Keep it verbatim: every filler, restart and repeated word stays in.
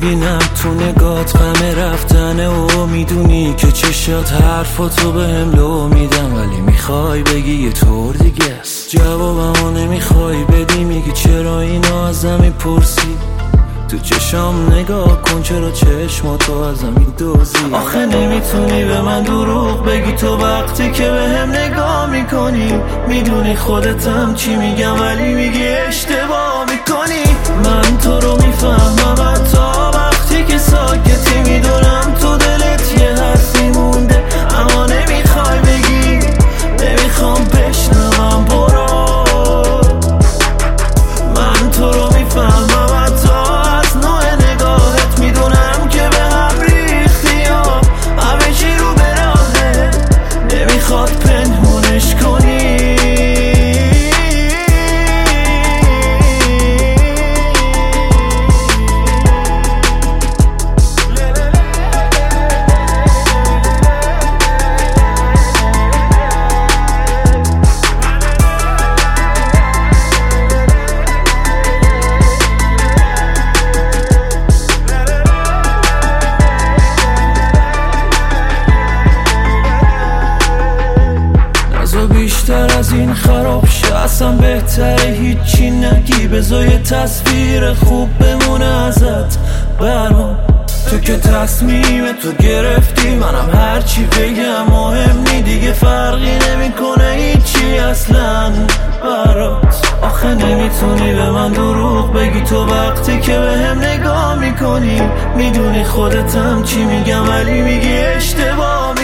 میبینم تو نگات غم رفتنه و میدونی که چشات حرفاتو به هم لو میدم، ولی میخوای بگی یه طور دیگه است. جوابمو نمیخوای بدی، میگی چرا اینو ازم میپرسی. تو چشام نگاه کن، چرا چشماتو ازم میدوزی. آخه نمیتونی به من دروغ بگی تو وقتی که به هم نگاه میکنی. میدونی خودتم چی میگم ولی میگی اشتباه میکنی. من تو رو میفهمم تا وقتی که ساکتی، میدونم تو دلت یه حرفی مونده اما نمیخوای بگی. نمیخوام بشنوم، برو. من تو رو میفهمم تا از نوع نگاهت، میدونم که به هم ریختی و همه چی رو به راهه، نمیخواد پنهونش کنی. بیشتر از این خراب شه، اصلا بهتره هیچی نگی. بذار یه تصویر خوب بمونه ازت برام. تو که تصمیم تو گرفتی، منم هرچی بگم مهم نی دیگه، فرقی نمیکنه هیچی اصلا برات. آخه نمیتونی به من دروغ بگی تو وقتی که به هم نگاه میکنی. میدونی خودتم چی میگم ولی میگی اشتباه.